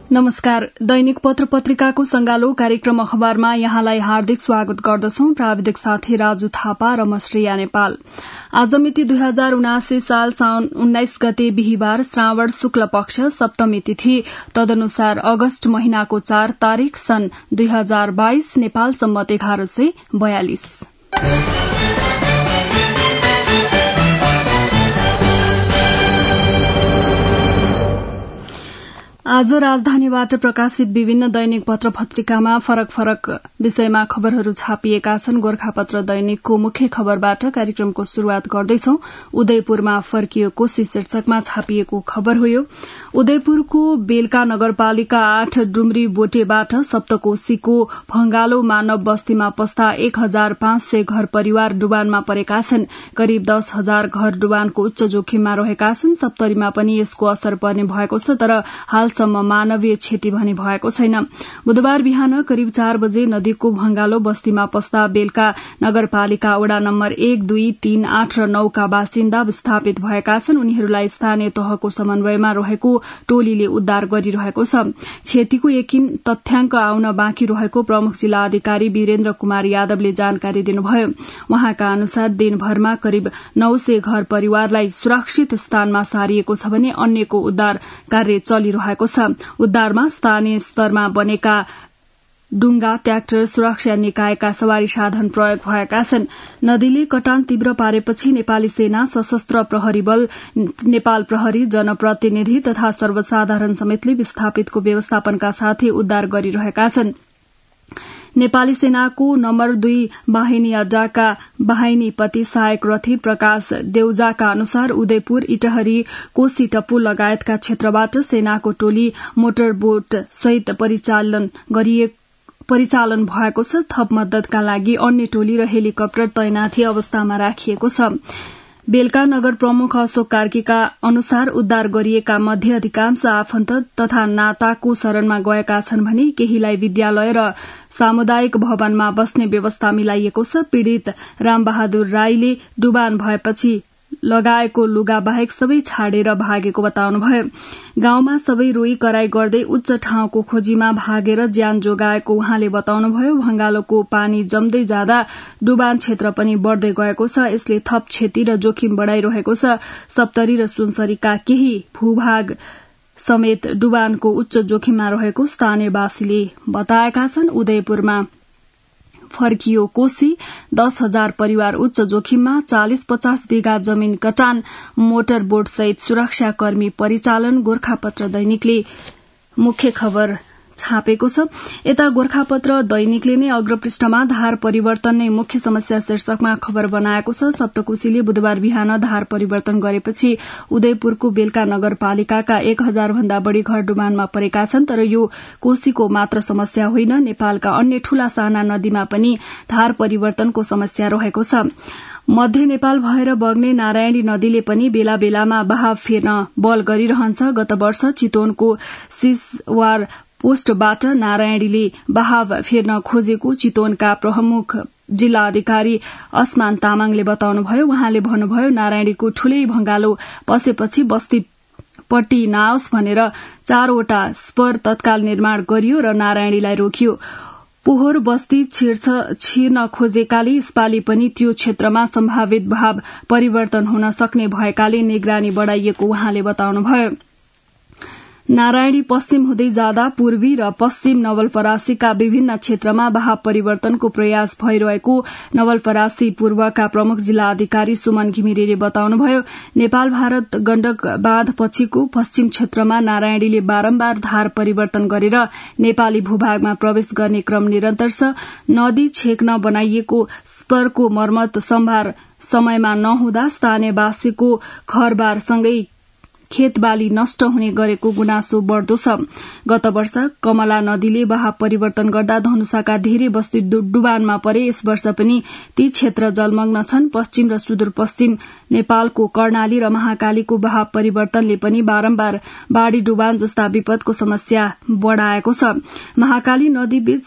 नमस्कार। दैनिक पत्र पत्रिकाको संगालो कार्यक्रम अखबारमा यहाँलाई हार्दिक स्वागत गर्दछौं। प्राविधिक साथी राजु थापा र म श्रेया नेपाल। आज मिति 2079 साल साउन 19 गते बिहिबार श्रावण शुक्ल पक्ष सप्तमी तिथि, तदनुसार अगस्त महिनाको 4 तारिक सन् 2022 नेपाल सम्मत 1142। आज राजधानीबाट प्रकाशित विभिन्न दैनिक पत्र पत्रिकामा फरक फरक विषयमा खबरहरू छापिएका छन्। गोरखापत्र दैनिकको मुख्य खबरबाट कार्यक्रमको शुरूआत गर्दैछौं। उदयपुरमा फर्कियो कोशी शीर्षकमा छापिएको खबर हो यो। उदयपुरको बेलका नगरपालिका 8 डुम्री बोटेबाट सप्तकोशीको भंगालो मानव बस्तीमा पस्दा 1500 घर परिवार डुबानमा परेका छन्। करिब 10,000 घर डुबानको उच्च जोखिममा रहेका छन्। सप्तरीमा पनि यसको असर पर्ने भएको छ, तर हालसम्म मानवीय क्षति भने भएको छैन। बुधबार बिहान करिब 4 बजे नदीको भंगालो बस्तीमा पस्दा बेलका नगरपालिका वडा नम्बर 1, 2, 3, 8 र 9 का बासिन्दा विस्थापित भएका छन्। उनीहरूलाई स्थानीय तहको समन्वयमा रहेको टोलीले उद्धार गरिरहेको छ। क्षतिको यकिन तथ्याङ्क आउन बाँकी रहेको प्रमुख जिल्ला अधिकारी वीरेन्द्र कुमार यादवले जानकारी दिनुभयो। उहाँका अनुसार दिनभरमा करिब 900 घर परिवारलाई सुरक्षित स्थानमा सारिएको छ भने अन्यको उद्धार कार्य चलिरहेको छ। उद्धारमा स्थानीय स्तरमा बनेका डुंगा, ट्र्याक्टर, सुरक्षा निकायका सवारी साधन प्रयोग भएका छन्। नदीले कटान तीव्र पारेपछि नेपाली सेना, सशस्त्र प्रहरी बल, नेपाल प्रहरी, जनप्रतिनिधि तथा सर्वसाधारण समेतले विस्थापितको व्यवस्थापनका साथै उद्धार गरिरहेका छन्। नेपाली सेनाको नम्बर 2 बाहिनी अड्डाका बाहिनीपति सहायक रथी प्रकाश देउजाका अनुसार उदयपुर, इटहरी, कोशी टप्पु लगायतका क्षेत्रबाट सेनाको टोली मोटर बोट सहित परिचालन भएको छ। थप मद्दतका लागि अन्य टोली र हेलिकप्टर तैनाथी अवस्थामा राखिएको छ। बेलका नगर प्रमुख अशोक कार्कीका अनुसार उद्धार गरिएका मध्ये अधिकांश आफन्त तथा नाताको शरणमा गएका छन् भने केहीलाई विद्यालय र सामुदायिक भवनमा बस्ने व्यवस्था मिलाइएको छ। पीड़ित रामबहादुर राईले डुबान भएपछि लगाएको लुगा बाहेक सबै छाडेर भागेको बताउनुभयो। गाउँमा सबै रोई कराई गर्दै उच्च ठाउँको खोजीमा भागेर ज्यान जोगाएको उहाँले बताउनुभयो। भंगालोको पानी जम्दै जाँदा डुबान क्षेत्र पनि बढ़दै गएको छ। यसले थप क्षति र जोखिम बढ़ाइरहेको छ। सप्तरी र सुनसरीका केही भूभाग समेत डुबानको उच्च जोखिममा रहेको स्थानीयवासीले बताएका छन्। उदयपुरमा फर्कियो कोशी, 10,000 परिवार उच्च जोखिममा, 40-50 बिघा जमीन कटान, मोटर बोट सहित सुरक्षाकर्मी परिचालन। गोरखापत्र दैनिकले मुख्य खबर छापेको छ। यता गोरखापत्र दैनिकले नै अग्रपृष्ठमा धार परिवर्तन नै मुख्य समस्या शीर्षकमा खबर बनाएको छ। सप्तकोशीले बुधबार बिहान धार परिवर्तन गरेपछि उदयपुरको बेलका नगरपालिकाका 1,000 भन्दा बढ़ी घर डुबानमा परेका छन्। तर यो कोशीको मात्र समस्या होइन, नेपालका अन्य ठूला साना नदीमा पनि धार परिवर्तनको समस्या रहेको छ। मध्य नेपाल भएर बग्ने नारायणी नदीले पनि बेला बेलामा बहाव फेर्न बल गरिरहन्छ। गत वर्ष चितवनको सिसवार पोस्टबाट नारायणीले बहाव फेर्न खोजेको चितवनका प्रमुख जिल्ला अधिकारी असमान तामाङले बताउनुभयो। उहाँले भन्नुभयो, नारायणीको ठूलै भंगालो पसेपछि बस्ती पट्टी नआओस् भनेर 4वटा स्पर तत्काल निर्माण गरियो र नारायणीलाई रोकियो। पोहोर बस्ती छिर्न खोजेकाले यसपालि पनि त्यो क्षेत्रमा सम्भावित बहाव परिवर्तन हुन सक्ने भएकाले निगरानी बढ़ाइएको उहाँले बताउनुभयो। नारायणी पश्चिम हुँदै जाँदा पूर्वी र पश्चिम नवलपरासीका विभिन्न क्षेत्रमा बहाव परिवर्तनको प्रयास भइरहेको नवलपरासी पूर्वका प्रमुख जिल्ला अधिकारी सुमन घिमिरेले बताउनुभयो। नेपाल भारत गण्डक बाँध पछिको पश्चिम क्षेत्रमा नारायणीले बारम्बार धार परिवर्तन गरेर नेपाली भूभागमा प्रवेश गर्ने क्रम निरन्तर छ। नदी छेक्न बनाइएको स्परको मर्मत सम्भार समयमा नहुँदा स्थानीयवासीको घरबारसँगै खेतबाली नष्ट हुने गरेको गुनासो बढ़दो छ। गत वर्ष कमला नदीले बहाव परिवर्तन गर्दा धनुषाका धेरै बस्ती डुबानमा परे। यस वर्ष पनि ती क्षेत्र जलमग्न छन्। पश्चिम र सुदूरपश्चिम नेपालको कर्णाली र महाकालीको बहाव परिवर्तनले पनि बारम्बार बाढ़ी डुबान जस्ता विपदको समस्या बढ़ाएको छ। महाकाली नदी बीच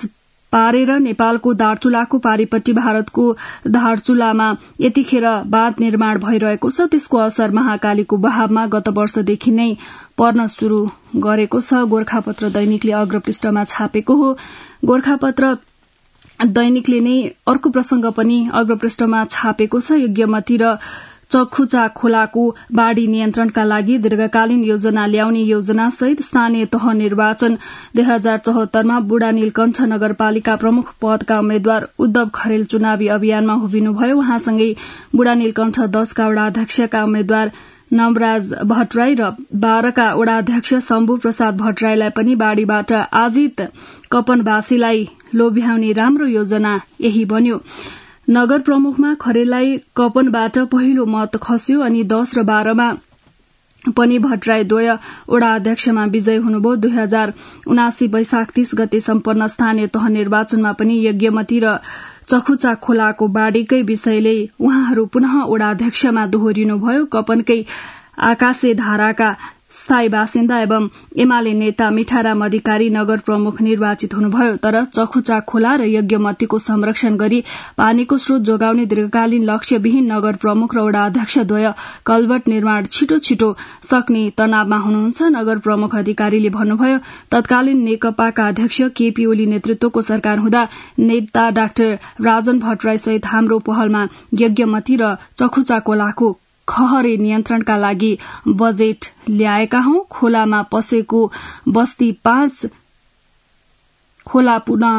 पारेर नेपालको दार्चुलाको पारीपट्टि भारतको दार्चुलामा यतिखेर बाँध निर्माण भइरहेको छ। त्यसको असर महाकालीको बहावमा गत वर्षदेखि नै पर्न शुरू गरेको छ। गोरखापत्र दैनिकले अग्रपृष्ठमा छापेको हो। गोरखापत्र दैनिकले नै अर्को प्रसंग पनि अग्रपृष्ठमा छापेको छ। यज्ञमती र चखुचा खोलाको बाढ़ी नियन्त्रणका लागि दीर्घकालीन योजना ल्याउने योजना सहित स्थानीय तह निर्वाचन 2074 बुढा नीलकण्ठ नगरपालिका प्रमुख पदका उम्मेद्वार उद्धव खरेल चुनावी अभियानमा उभिनुभयो। उहाँसँगै बुढा नीलकण्ठ 10 का वडाध्यक्षका उम्मेद्वार नवराज भट्टराई र 12 का वडाध्यक्ष शम्भु प्रसाद भट्टराईलाई पनि बाढ़ीबाट आजित कपनवासीलाई लोभ्याउने राम्रो योजना यही बन्यो। नगर प्रमुखमा खरेललाई कपनबाट पहिलो मत खस्यो अनि 10 र 12 मा पनि भट्टराई द्वय वडा अध्यक्षमा विजय हुनुभयो। 2079 वैशाख 30 गते सम्पन्न स्थानीय तह निर्वाचनमा पनि यज्ञमती र चखुचा खोलाको बाढ़ीकै विषयले उहाँहरू पुनः वडा अध्यक्षमा दोहोरिनुभयो। कपनकै आकाशे धाराका स्थायी बासिन्दा एवं एमाले नेता मिठाराम अधिकारी नगर प्रमुख निर्वाचित हुनुभयो। तर चखुचा खोला र यज्ञमतीको संरक्षण गरी पानीको स्रोत जोगाउने दीर्घकालीन लक्ष्यविहीन नगर प्रमुख र वडा अध्यक्षद्वय कल्भर्ट निर्माण छिटो छिटो सक्ने तनावमा हुनुहुन्छ। नगर प्रमुख अधिकारीले भन्नुभयो, तत्कालीन नेकपाका अध्यक्ष केपी ओली नेतृत्वको सरकार हुँदा नेता डाक्टर राजन भट्टराई सहित हाम्रो पहलमा यज्ञमती र चखुचा खोलाको खहरे नियन्त्रणका लागि बजेट ल्याएका हौं। खोलामा पसेको बस्ती 5 खोला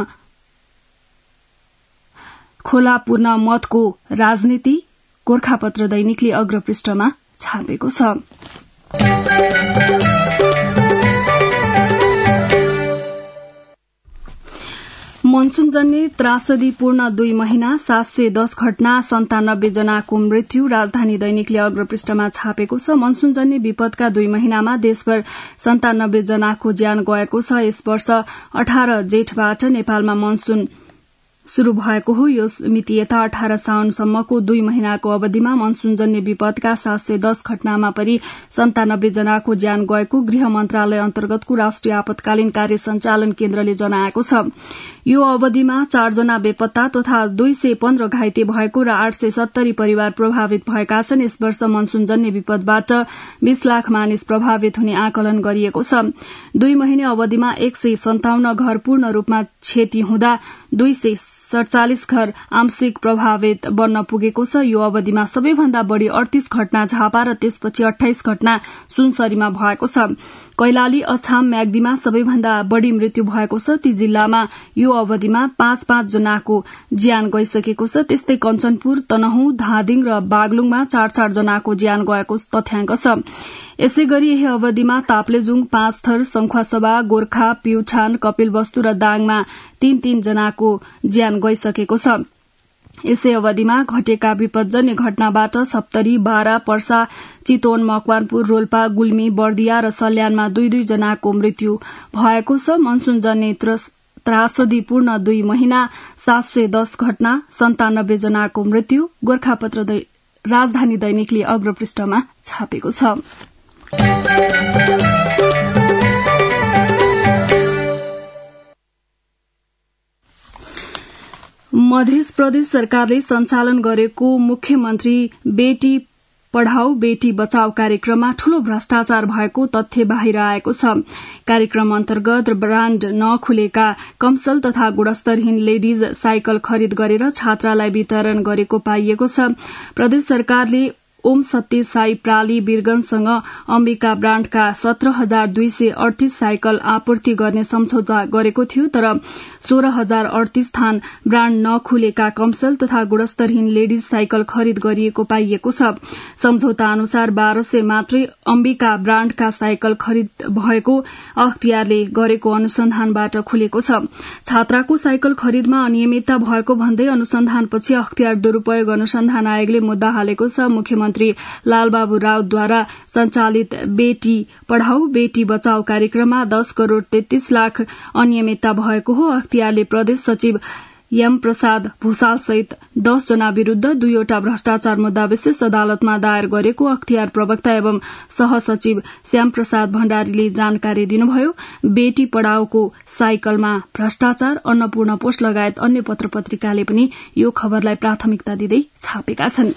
पूर्ण मतको राजनीति गोरखापत्र दैनिकले अग्रपृष्ठमा छापेको छ। मनसूनजन्य त्रासदीपूर्ण 2 महिना 710 घटना 97 जनाको मृत्यु राजधानी दैनिकले अग्रपृष्ठमा छापेको छ। मनसूनजन्य विपदका 2 महिनामा देशभर 97 जनाको ज्यान गएको छ। यस वर्ष 18 जेठबाट नेपालमा मनसून शुरू भएको हो। यो मिति यता 18 साउनसम्मको 2 महिनाको अवधिमा मनसूनजन्य विपदका 710 घटनामा परि 97 जनाको ज्यान गएको गृह मन्त्रालय अन्तर्गतको राष्ट्रिय आपतकालीन कार्य सञ्चालन केन्द्रले जनाएको छ। यो अवधिमा 4 जना बेपत्ता तथा 215 घाइते भएको र 870 परिवार प्रभावित भएका छन्। यस वर्ष मनसूनजन्य विपदबाट 20 लाख मानिस प्रभावित हुने आकलन गरिएको छ। 2 महिने अवधिमा 157 घर पूर्ण रूपमा क्षति हुँदा 247 घर आंशिक प्रभावित बन्न पुगेको छ। यो अवधिमा सबैभन्दा बढ़ी 38 घटना झापा र त्यसपछि 28 घटना सुनसरीमा भएको छ। कैलाली, अछाम, म्याग्दीमा सबैभन्दा बढ़ी मृत्यु भएको छ। ती जिल्लामा यो अवधिमा 5-5 जनाको ज्यान गइसकेको छ। त्यस्तै कञ्चनपुर, तनहुँ, धादिङ र बागलुङमा 4-4 जनाको ज्यान गएको तथ्याङ्क छ। यसै गरी यही अवधिमा ताप्लेजुङ, पाँचथर, संखुवासभा, गोर्खा, प्युठान, कपिलवस्तु र दाङमा 3-3 जनाको ज्यान गइसकेको छ। यसै अवधिमा घटेका विपदजन्य घटनाबाट सप्तरी, बारा, पर्सा, चितवन, मकवानपुर, रोल्पा, गुल्मी, बर्दिया र सल्यानमा 2-2 जनाको मृत्यु भएको छ। मनसूनजन्य त्रासदीपूर्ण 2 महिना 710 घटना 97 जनाको मृत्यु गोरखापत्र राजधानी दैनिकले अग्रपृष्ठमा छापेको छ। मध्य प्रदेश सरकारले सञ्चालन गरेको मुख्यमन्त्री बेटी पढ़ाऊ बेटी बचाऊ कार्यक्रममा ठूलो भ्रष्टाचार भएको तथ्य बाहिर आएको छ। कार्यक्रम अन्तर्गत ब्राण्ड नखुलेका कमसल तथा गुणस्तरहीन लेडीज साइकल खरिद गरेर छात्रालाई वितरण गरेको पाइएको छ। प्रदेश सरकारले ओम सत्य साई प्राली वीरगंजसँग अम्बिका ब्राण्डका 17,238 साइकल आपूर्ति गर्ने सम्झौता गरेको थियो। तर 16,038 थान ब्राण्ड नखुलेका कमसल तथा गुणस्तरहीन लेडीज साइकल खरिद गरिएको पाइएको छ। सम्झौता अनुसार 1200 मात्रै अम्बिका ब्राण्डका साइकल खरिद भएको अख्तियारले गरेको अनुसन्धानबाट खुलेको छ। छात्राको साइकल खरिदमा अनियमितता भएको भन्दै अनुसन्धानपछि अख्तियार दुरूपयोग अनुसन्धान आयोगले मुद्दा हालेको छ। मुख्यमन्त्री लालबाबु राउतद्वारा संचालित बेटी पढ़ाऊ बेटी बचाऊ कार्यक्रममा 10 करोड़ 33 लाख अनियमितता भएको हो। अख्तियारले प्रदेश सचिव एम प्रसाद भूषाल सहित 10 जना विरूद्ध 2वटा भ्रष्टाचार मुद्दा विशेष अदालतमा दायर गरेको अख्तियार प्रवक्ता एवं सहसचिव श्याम प्रसाद भण्डारीले जानकारी दिनुभयो। बेटी पढ़ाओको साइकलमा भ्रष्टाचार, अन्नपूर्ण पोस्ट लगायत अन्य पत्र पत्रिकाले पनि यो खबरलाई प्राथमिकता दिँदै छापेका छन्।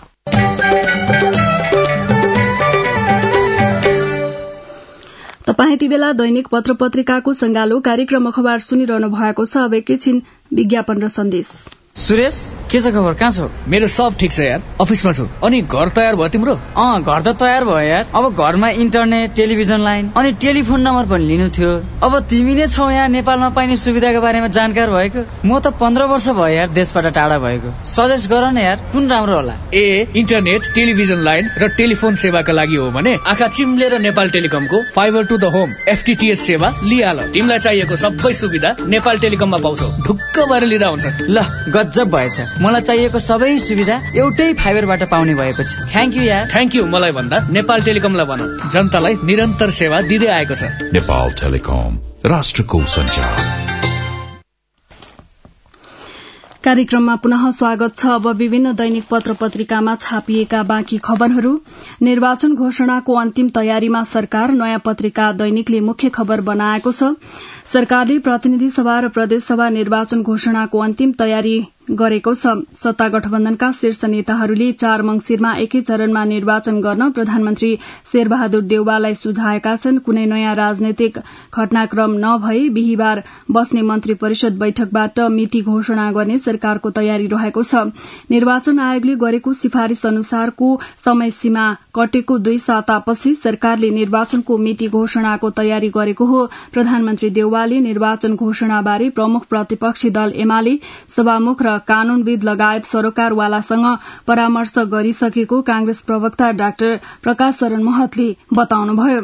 तपाईं यति बेला दैनिक पत्र पत्रिकाको संगालो कार्यक्रम अखबार सुनिरहनु भएको छ। अब एकैछिन विज्ञापन र सन्देश। सुरेश, के छ खबर? कहाँ छौ? मेरो सब ठिक छ यार, अफिसमा छु। अनि घर तयार भयो तिम्रो? घर त तयार भयो यार। अब घरमा इन्टरनेट, टेलिभिजन लाइन अनि टेलिफोन नम्बर पनि लिनु थियो। अब तिमी नै छौ यहाँ नेपालमा पाइने सुविधाको बारेमा जानकार भएको। म त 15 वर्ष भयो यार देशबाट टाढा भएको। सजेस्ट गर न यार, कुन राम्रो होला? इन्टरनेट, टेलिभिजन लाइन र टेलिफोन सेवाका लागि हो भने आँखा चिम्लेर नेपाल टेलिकमको fibre to the home FTTH सेवा लिहाल। तिमीलाई चाहिएको सबै सुविधा नेपाल टेलिकममा पाउँछौ। ढुक्क भएर लिँदा हुन्छ। ल गजब भएछ, मलाई चाहिएको सबै सुविधा एउटै फाइबरबाट पाउने भएपछि। थ्याङ्क यू यार। थ्याङ्क यू मलाई भन्दा नेपाल टेलिकमलाई भन, जनतालाई निरन्तर सेवा दिँदै आएको छ। नेपाल टेलिकम, राष्ट्रको सञ्चार। कार्यक्रममा पुनः स्वागत छ। अब विभिन्न दैनिक पत्र पत्रिकामा छापिएका बाँकी खबरहरू। निर्वाचन घोषणाको अन्तिम तयारीमा सरकार, नयाँ पत्रिका दैनिकले मुख्य खबर बनाएको छ। सरकारले प्रतिनिधि सभा र प्रदेश सभा निर्वाचन घोषणाको अन्तिम तयारी गरेको छ। सत्ता गठबन्धनका शीर्ष नेताहरूले 4 मंसिरमा एकै चरणमा निर्वाचन गर्न प्रधानमन्त्री शेरबहादुर देउवालाई सुझाएका छन्। कुनै नयाँ राजनैतिक घटनाक्रम नभई बिहीबार बस्ने मन्त्री परिषद बैठकबाट मिति घोषणा गर्ने सरकारको तयारी रहेको छ। निर्वाचन आयोगले गरेको सिफारिश अनुसारको समय सीमा कटेको 2 सातापछि सरकारले निर्वाचनको मिति घोषणाको तयारी गरेको हो। प्रधानमन्त्री देउवाले निर्वाचन घोषणाबारे प्रमुख प्रतिपक्षी दल एमाले, सभामुख र कानूनविद लगायत सरोकारवालासँग परामर्श गरिसकेको कांग्रेस प्रवक्ता डाक्टर प्रकाश शरण महतले बताउनुभयो।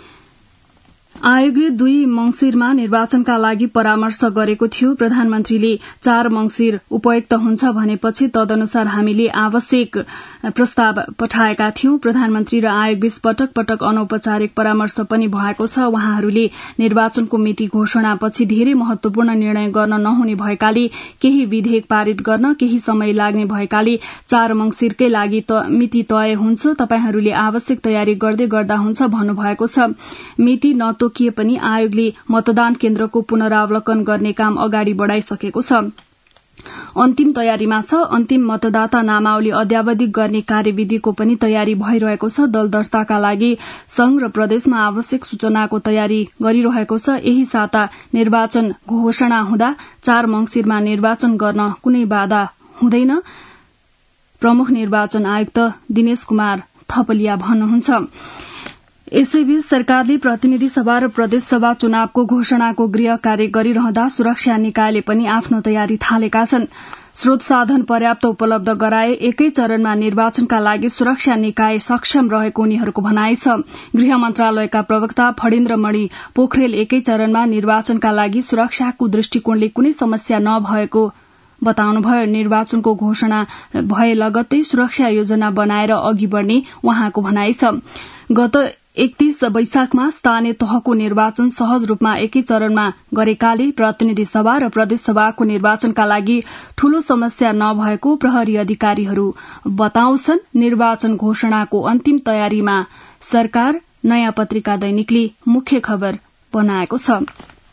आयोगले 2 मंसिरमा निर्वाचनका लागि परामर्श गरेको थियो। प्रधानमन्त्रीले 4 मंसिर उपयुक्त हुन्छ भनेपछि तदनुसार हामीले आवश्यक प्रस्ताव पठाएका थियौं। प्रधानमन्त्री र आयोग बीच पटक पटक अनौपचारिक परामर्श पनि भएको छ। उहाँहरूले निर्वाचनको मिति घोषणापछि धेरै महत्वपूर्ण निर्णय गर्न नहुने भएकाले, केही विधेयक पारित गर्न केही समय लाग्ने भएकाले 4 मंसिरकै लागि मिति तय हुन्छ। तपाईहरूले आवश्यक तयारी गर्दै गर्दा हुन्छ भन्नुभएको छ। मिति नतोकिए पनि आयोगले मतदान केन्द्रको पुनरावलोकन गर्ने काम अगाडि बढ़ाइसकेको छ। अन्तिम तयारीमा छ। अन्तिम मतदाता नामावली अद्यावधिक गर्ने कार्यविधिको पनि तयारी भइरहेको छ। दल दर्ताका लागि संघ र प्रदेशमा आवश्यक सूचनाको तयारी गरिरहेको छ। यही साता निर्वाचन घोषणा हुँदा 4 मंसिरमा निर्वाचन गर्न कुनै बाधा हुँदैन, प्रमुख निर्वाचन आयुक्त दिनेश कुमार थपलिया भन्नुहुन्छ। यसैबीच सरकारले प्रतिनिधि सभा र प्रदेश सभा चुनावको घोषणाको गृह कार्य गरिरहँदा सुरक्षा निकायले पनि आफ्नो तयारी थालेका छन्। स्रोत साधन पर्याप्त उपलब्ध गराए एकै चरणमा निर्वाचनका लागि सुरक्षा निकाय सक्षम रहेको उनीहरूको भनाइ छ। गृह मन्त्रालयका प्रवक्ता फणीन्द्रमणि पोखरेल एकै चरणमा निर्वाचनका लागि सुरक्षाको दृष्टिकोणले कुनै समस्या नभएको बताउनुभयो। निर्वाचनको घोषणा भए लगत्तै सुरक्षा योजना बनाएर अघि बढ़ने उहाँको भनाइ छ। गत 31 वैशाखमा स्थानीय तहको निर्वाचन सहज रूपमा एकै चरणमा गरेकाले प्रतिनिधि सभा र प्रदेश सभाको निर्वाचनका लागि ठूलो समस्या नभएको प्रहरी अधिकारीहरू बताउँछन्। निर्वाचन घोषणाको अन्तिम तयारीमा सरकार, नयाँ पत्रिका दैनिकले मुख्य खबर बनाएको छ।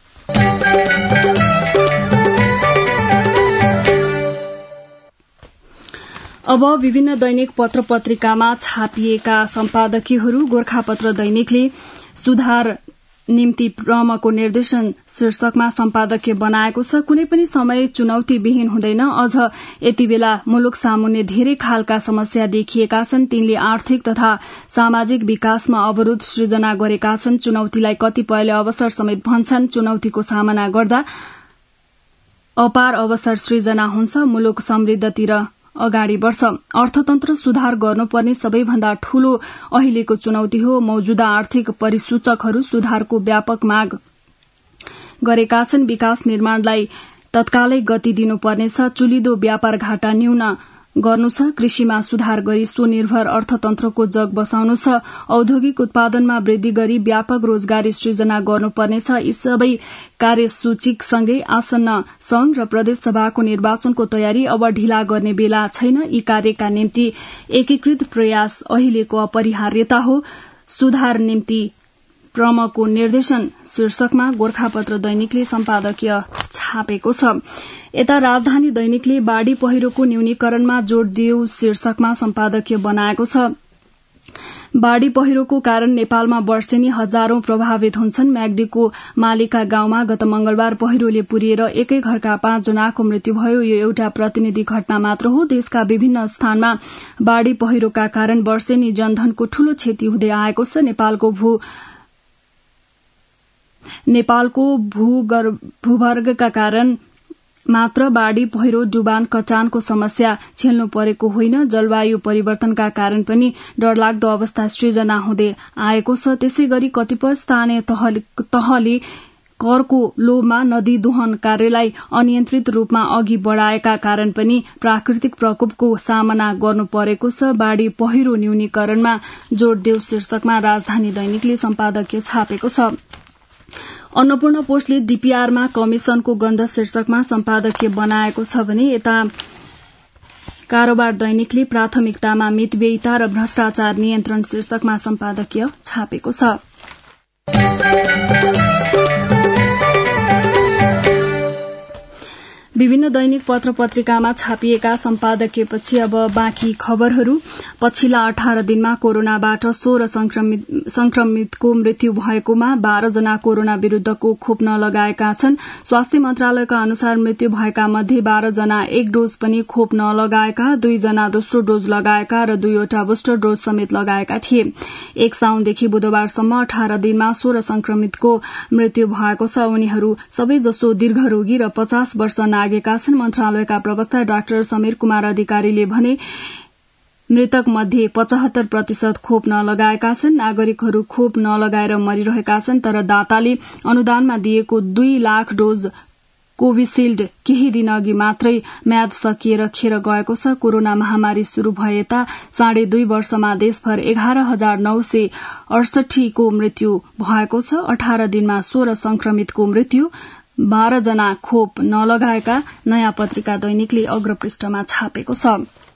अब विभिन्न दैनिक पत्र पत्रिकामा छापिएका सम्पादकीयहरू। गोरखापत्र दैनिकले सुधार निम्ति क्रमको निर्देशन शीर्षकमा सम्पादकीय बनाएको छ। कुनै पनि समय चुनौतीविहीन हुँदैन। अझ यति बेला मुलुक सामुन्ने धेरै खालका समस्या देखिएका छन्। तिनले आर्थिक तथा सामाजिक विकासमा अवरोध सृजना गरेका छन्। चुनौतीलाई कतिपयले अवसर समेत भन्छन्। चुनौतीको सामना गर्दा अपार अवसर सृजना हुन्छ। मुलुक समृद्धतिर अगाडि बढ़छ। अर्थतन्त्र सुधार गर्नुपर्ने सबैभन्दा ठूलो अहिलेको चुनौती हो। मौजूदा आर्थिक परिसूचकहरू सुधारको व्यापक माग गरेका छन्। विकास निर्माणलाई तत्कालै गति दिनुपर्नेछ। चुलिदो व्यापार घाटा न्यून गर्नु छ, कृषिमा सुधार गरी स्वनिर्भर अर्थतन्त्रको जग बसाउनु छ, औद्योगिक उत्पादनमा वृद्धि गरी व्यापक रोजगारी सृजना गर्नुपर्नेछ। यी सबै कार्यसूचीसँगै आसन्न संघ र प्रदेशसभाको निर्वाचनको तयारी अब ढिला गर्ने बेला छैन। यी कार्यका निम्ति एकीकृत प्रयास अहिलेको अपरिहार्यता हो। सुधार निम्ति क्रमको निर्देशन शीर्षकमा गोरखापत्र दैनिकले सम्पादकीय छापेको छ। यता राजधानी दैनिकले बाढ़ी पहिरोको न्यूनीकरणमा जोड़ दिऊ शीर्षकमा सम्पादकीय बनाएको छ। बाढ़ी पहिरोको कारण नेपालमा वर्षेनी हजारौं प्रभावित हुन्छन्। म्याग्दीको मालिका गाउँमा गत मंगलबार पहिरोले पुरिएर एकै घरका 5 जनाको मृत्यु भयो। यो एउटा प्रतिनिधि घटना मात्र हो। देशका विभिन्न स्थानमा बाढ़ी पहिरोका कारण वर्षेनी जनधनको ठूलो क्षति हुँदै आएको छ। नेपालको भूवर्गका कारण मात्र बाढ़ी पहिरो, डुबान, कटानको समस्या झेल्नु परेको होइन। जलवायु परिवर्तनका कारण पनि डरलाग्दो अवस्था सृजना हुँदै आएको छ। त्यसैगरी कतिपय स्थानीय तहले करको लोभमा नदी दोहन कार्यलाई अनियन्त्रित रूपमा अघि बढ़ाएका कारण पनि प्राकृतिक प्रकोपको सामना गर्नु परेको छ। बाढ़ी पहिरो न्यूनीकरणमा जोड़ देऊ शीर्षकमा राजधानी दैनिकले सम्पादकीय छापेको छ। अन्नपूर्ण पोस्टले डीपीआरमा कमिशनको गन्ध शीर्षकमा सम्पादकीय बनाएको छ भने यता कारोबार दैनिकले प्राथमिकतामा मितव्ययिता र भ्रष्टाचार नियन्त्रण शीर्षकमा सम्पादकीय छापेको छ। विभिन्न दैनिक पत्र पत्रिकामा छापिएका सम्पादकीयपछि अब बाँकी खबरहरू। पछिल्ला 18 दिनमा कोरोनाबाट 16 संक्रमितको मृत्यु भएकोमा 12 जना कोरोना विरूद्धको खोप नलगाएका छन्। स्वास्थ्य मन्त्रालयका अनुसार मृत्यु भएका मध्ये 12 जना एक डोज पनि खोप नलगाएका, 2 जना दोस्रो डोज लगाएका र 2वटा बुस्टर डोज समेत लगाएका थिए। 1 साउनदेखि बुधबारसम्म 18 दिनमा 16 संक्रमितको मृत्यु भएको छ। उनीहरू सबैजसो दीर्घरोगी र 50 वर्ष नागेका छन्। मन्त्रालयका प्रवक्ता डाक्टर समीर कुमार अधिकारीले भने मृतक मध्ये 75% खोप नलगाएका छन्। नागरिकहरू खोप नलगाएर मरिरहेका छन्, तर दाताले अनुदानमा दिएको 2 लाख डोज कोविशील्ड केही दिन अघि मात्रै म्याद सकिएर खेर गएको छ। कोरोना महामारी शुरू भए यता 2.5 वर्षमा देशभर 11,968 को मृत्यु भएको छ। 18 दिनमा 16 संक्रमितको मृत्यु, 12 जना खोप नलगाएका नयाँ पत्रिका दैनिकले अग्रपृष्ठमा छापेको छ।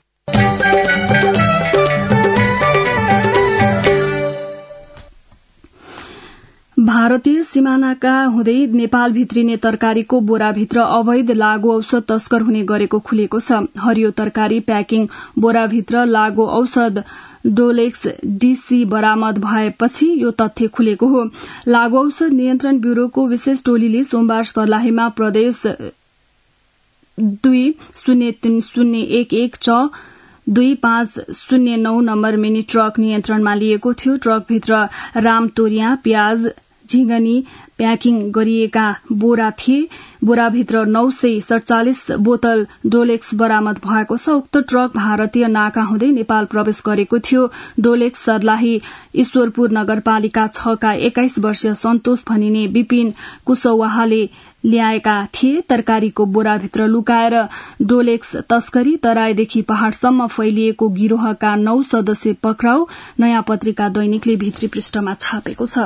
भारतीय सीमानाका हुँदै नेपाल भित्रिने तरकारीको बोराभित्र अवैध लागू औषध तस्कर हुने गरेको खुलेको छ। हरियो तरकारी प्याकिङ बोराभित्र लागू औषध डोलेक्स डीसी बरामद भएपछि यो तथ्य खुलेको हो। लागू औषध नियन्त्रण ब्यूरोको विशेष टोलीले सोमबार सर्लाहीमा प्रदेश 203011 2509 नम्बर मिनी ट्रक नियन्त्रणमा लिएको थियो। ट्रकभित्र रामतोरिया, प्याज, झिंगनी प्याकिङ गरिएका बोरा थिए। बोराभित्र 947 बोतल डोलेक्स बरामद भएको छ। उक्त ट्रक भारतीय नाका हुँदै नेपाल प्रवेश गरेको थियो। डोलेक्स सर्लाही ईश्वरपुर नगरपालिका 6 का 21 वर्षीय सन्तोष भनिने विपिन कुशवाहाले ल्याएका थिए। तरकारीको बोराभित्र लुकाएर डोलेक्स तस्करी, तराईदेखि पहाड़सम्म फैलिएको गिरोहका 9 सदस्य पक्राउ, नयाँ पत्रिका दैनिकले भित्री पृष्ठमा छापेको छ।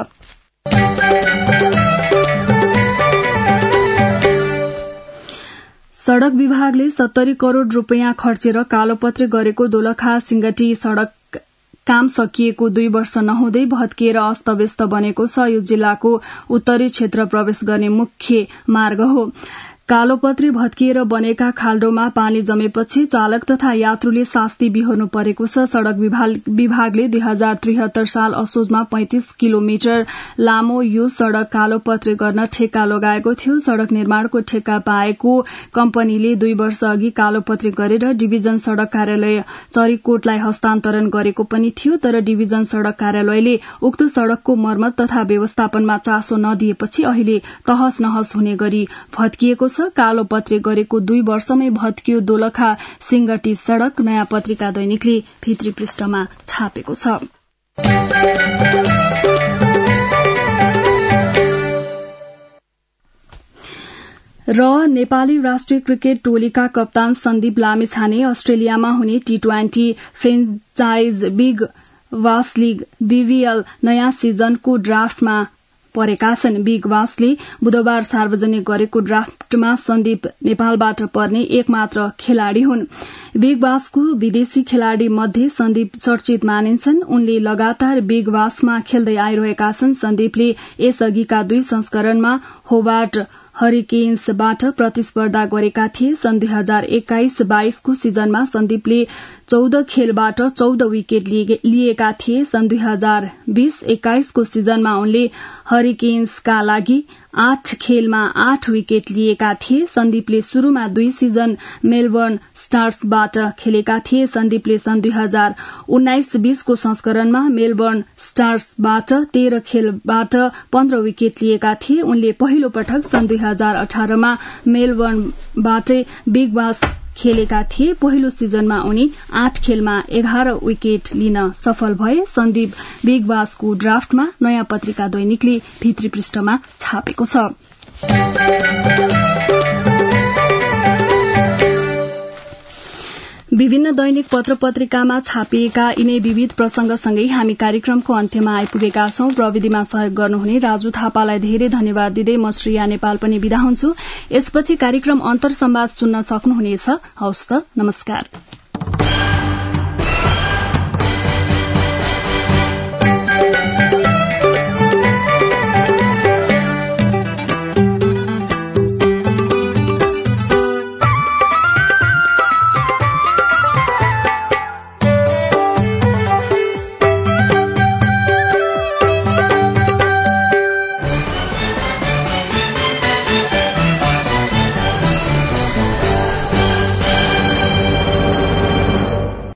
सड़क विभागले 70 करोड़ रूपियाँ खर्चेर कालोपत्रे गरेको दोलखा सिंगटी सड़क काम सकिएको 2 वर्ष नहुँदै भत्किएर अस्तव्यस्त बनेको छ। यो जिल्लाको उत्तरी क्षेत्र प्रवेश गर्ने मुख्य मार्ग हो। कालोपत्री भत्किएर बनेका खाल्डोमा पानी जमेपछि चालक तथा यात्रुले शास्ति बिहोर्नु परेको छ। सड़क विभागले 2073 साल असोजमा 35 किलोमिटर लामो यो सड़क कालोपत्री गर्न ठेक्का लगाएको थियो। सड़क निर्माणको ठेक्का पाएको कम्पनीले 2 वर्ष अघि कालोपत्री गरेर डिभिजन सड़क कार्यालय चरीकोटलाई हस्तान्तरण गरेको पनि थियो, तर डिभिजन सड़क कार्यालयले उक्त सड़कको मर्मत तथा व्यवस्थापनमा चासो नदिएपछि अहिले तहस नहस हुने गरी भत्किएको छ। कालोपत्री गरेको 2 वर्षमै भत्कियो दोलखा सिंगटी सड़क, नयाँ पत्रिका दैनिकले भित्री पृष्ठमा छापेको छ। र नेपाली राष्ट्रिय क्रिकेट टोलीका कप्तान सन्दीप लामिछाने अस्ट्रेलियामा हुने T20 franchise big bash league BBL नयाँ सिजनको ड्राफ्टमा परेका छन्। बिग बासले बुधबार सार्वजनिक गरेको ड्राफ्टमा सन्दीप नेपालबाट पर्ने एकमात्र खेलाड़ी हुन्। बिग बासको विदेशी खेलाड़ी मध्ये सन्दीप चर्चित मानिन्छन्। उनले लगातार बिग बासमा खेल्दै आइरहेका छन्। सन्दीपले यसअघिका 2 संस्करणमा होबार्ट हरिकेन्सबाट प्रतिस्पर्धा गरेका थिए। सन् 2021-22 को सिजनमा सन्दीपले 14 खेलबाट 14 विकेट लिएका थिए। सन् 2020-21 को सिजनमा उनले हरिकेन्सका लागि 8 खेलमा 8 विकेट लिएका थिए। सन्दीपले शुरूमा 2 सिजन मेलबर्न स्टार्सबाट खेलेका थिए। सन्दीपले सन् 2019-20 को संस्करणमा मेलबर्न स्टार्सबाट 13 खेलबाट 15 विकेट लिएका थिए। उनले पहिलो पटक सन् 2018 मा मेलबर्नबाट बिग बास खेलेका थिए। पहिलो सिजनमा उनी 8 खेलमा 11 विकेट लिन सफल भए। सन्दीप बिग बासको ड्राफ्टमा नयाँ पत्रिका दैनिकले भित्री पृष्ठमा छापेको छ। विभिन्न दैनिक पत्र पत्रिकामा छापिएका यिनै विविध प्रसंगसँगै हामी कार्यक्रमको अन्त्यमा आइपुगेका छौं। प्रविधिमा सहयोग गर्नुहुने राजु थापालाई धेरै धन्यवाद दिँदै म श्रेया नेपाल पनि बिदा हुन्छु। यसपछि कार्यक्रम अन्तर्संवाद सुन्न सक्नुहुनेछ। हवस् त, नमस्कार।